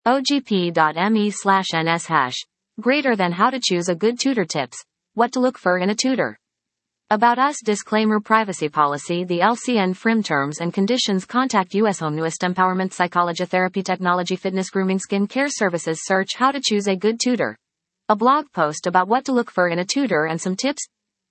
ogp.me/ns#. Greater than how to choose a good tutor tips. What to look for in a tutor. About us disclaimer privacy policy the LCN FRIM terms and conditions contact US Home Newest Empowerment Psychology Therapy Technology Fitness Grooming Skin Care Services search how to choose a good tutor. A blog post about what to look for in a tutor and some tips.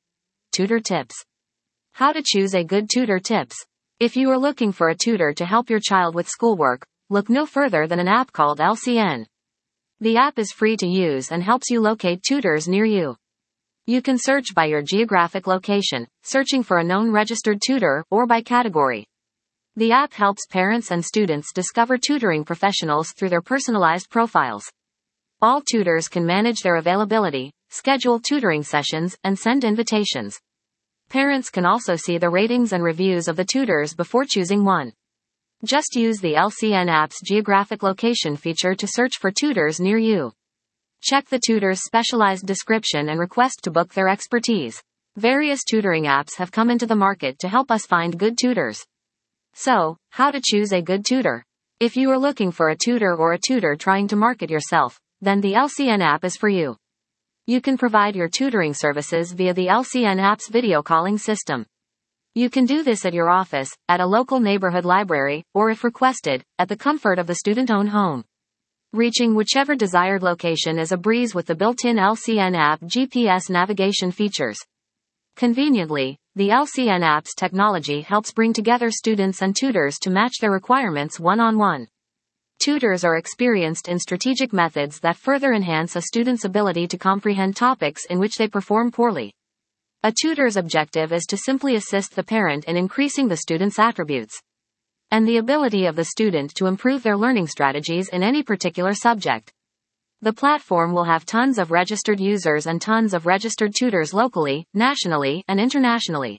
Tutor tips. How to choose a good tutor tips. If you are looking for a tutor to help your child with schoolwork, look no further than an app called LCN. The app is free to use and helps you locate tutors near you. You can search by your geographic location, searching for a known registered tutor, or by category. The app helps parents and students discover tutoring professionals through their personalized profiles. All tutors can manage their availability, schedule tutoring sessions, and send invitations. Parents can also see the ratings and reviews of the tutors before choosing one. Just use the LCN app's geographic location feature to search for tutors near you. Check the tutor's specialized description and request to book their expertise. Various tutoring apps have come into the market to help us find good tutors. So, how to choose a good tutor? If you are looking for a tutor or a tutor trying to market yourself, then the LCN app is for you. You can provide your tutoring services via the LCN app's video calling system. You can do this at your office, at a local neighborhood library, or if requested, at the comfort of the student-owned home. Reaching whichever desired location is a breeze with the built-in LCN app GPS navigation features. Conveniently, the LCN app's technology helps bring together students and tutors to match their requirements one-on-one. Tutors are experienced in strategic methods that further enhance a student's ability to comprehend topics in which they perform poorly. A tutor's objective is to simply assist the parent in increasing the student's attributes and the ability of the student to improve their learning strategies in any particular subject. The platform will have tons of registered users and tons of registered tutors locally, nationally, and internationally.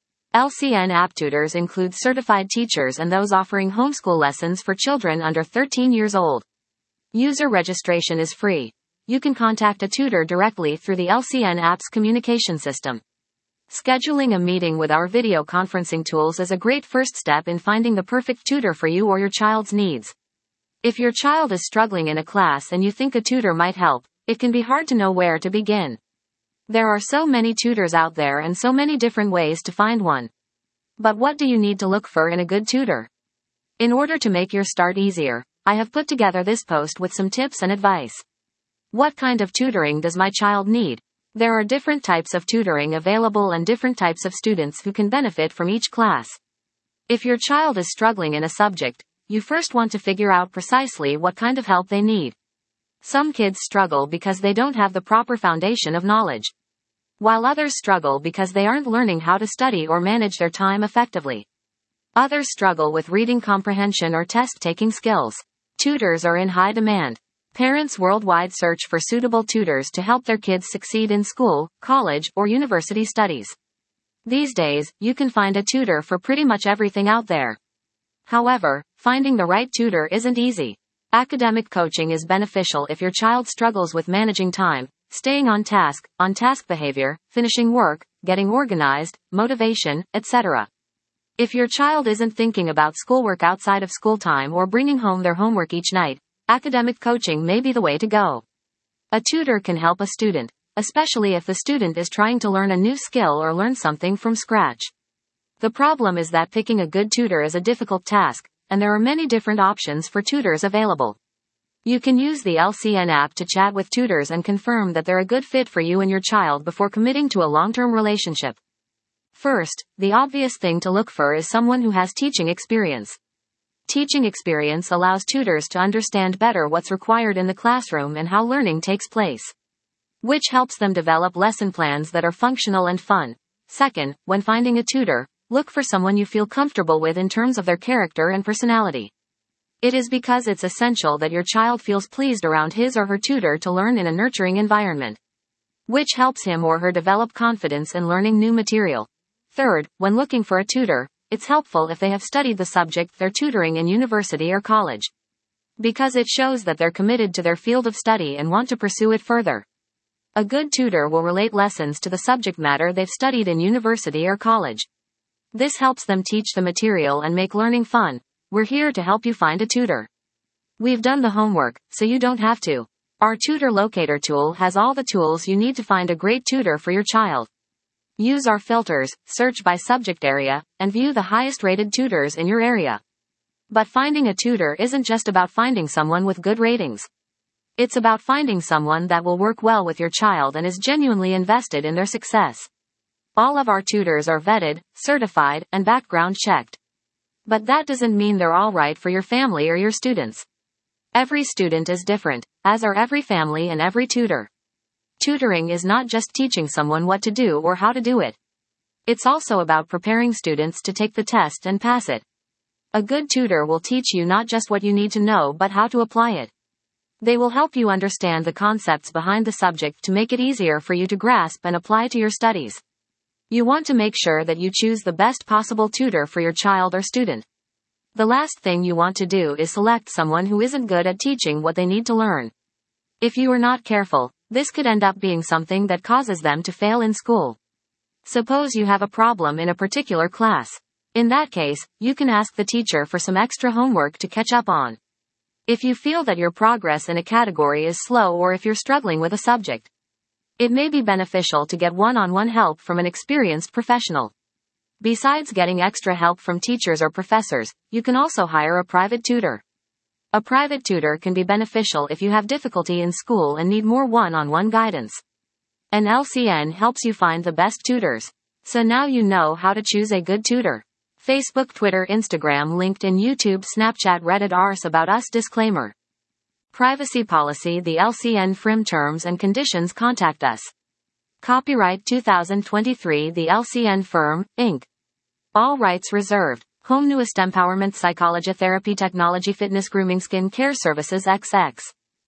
LCN app tutors include certified teachers and those offering homeschool lessons for children under 13 years old. User registration is free. You can contact a tutor directly through the LCN app's communication system. Scheduling a meeting with our video conferencing tools is a great first step in finding the perfect tutor for you or your child's needs. If your child is struggling in a class and you think a tutor might help, it can be hard to know where to begin. There are so many tutors out there and so many different ways to find one. But what do you need to look for in a good tutor? In order to make your start easier, I have put together this post with some tips and advice. What kind of tutoring does my child need? There are different types of tutoring available and different types of students who can benefit from each class. If your child is struggling in a subject, you first want to figure out precisely what kind of help they need. Some kids struggle because they don't have the proper foundation of knowledge, while others struggle because they aren't learning how to study or manage their time effectively. Others struggle with reading comprehension or test-taking skills. Tutors are in high demand. Parents worldwide search for suitable tutors to help their kids succeed in school, college, or university studies. These days, you can find a tutor for pretty much everything out there. However, finding the right tutor isn't easy. Academic coaching is beneficial if your child struggles with managing time, staying on task behavior, finishing work, getting organized, motivation, etc. If your child isn't thinking about schoolwork outside of school time or bringing home their homework each night, academic coaching may be the way to go. A tutor can help a student, especially if the student is trying to learn a new skill or learn something from scratch. The problem is that picking a good tutor is a difficult task, and there are many different options for tutors available. You can use the LCN app to chat with tutors and confirm that they're a good fit for you and your child before committing to a long-term relationship. First, the obvious thing to look for is someone who has teaching experience. Teaching experience allows tutors to understand better what's required in the classroom and how learning takes place, which helps them develop lesson plans that are functional and fun. Second, when finding a tutor, look for someone you feel comfortable with in terms of their character and personality. It is because it's essential that your child feels pleased around his or her tutor to learn in a nurturing environment, which helps him or her develop confidence in learning new material. Third, when looking for a tutor, it's helpful if they have studied the subject they're tutoring in university or college, because it shows that they're committed to their field of study and want to pursue it further. A good tutor will relate lessons to the subject matter they've studied in university or college. This helps them teach the material and make learning fun. We're here to help you find a tutor. We've done the homework, so you don't have to. Our tutor locator tool has all the tools you need to find a great tutor for your child. Use our filters, search by subject area, and view the highest rated tutors in your area. But finding a tutor isn't just about finding someone with good ratings. It's about finding someone that will work well with your child and is genuinely invested in their success. All of our tutors are vetted, certified, and background checked. But that doesn't mean they're all right for your family or your students. Every student is different, as are every family and every tutor. Tutoring is not just teaching someone what to do or how to do it. It's also about preparing students to take the test and pass it. A good tutor will teach you not just what you need to know but how to apply it. They will help you understand the concepts behind the subject to make it easier for you to grasp and apply to your studies. You want to make sure that you choose the best possible tutor for your child or student. The last thing you want to do is select someone who isn't good at teaching what they need to learn. If you are not careful, this could end up being something that causes them to fail in school. Suppose you have a problem in a particular class. In that case, you can ask the teacher for some extra homework to catch up on. If you feel that your progress in a category is slow or if you're struggling with a subject, it may be beneficial to get one-on-one help from an experienced professional. Besides getting extra help from teachers or professors, you can also hire a private tutor. A private tutor can be beneficial if you have difficulty in school and need more one-on-one guidance. An LCN helps you find the best tutors. So now you know how to choose a good tutor. Facebook, Twitter, Instagram, LinkedIn, YouTube, Snapchat, Reddit, Ars About Us. Disclaimer. Privacy policy. The LCN FRIM terms and conditions. Contact us. Copyright 2023. The LCN Firm, Inc. All rights reserved. Home. Newest empowerment, psychology, therapy, technology, fitness, grooming, skin care services, XX.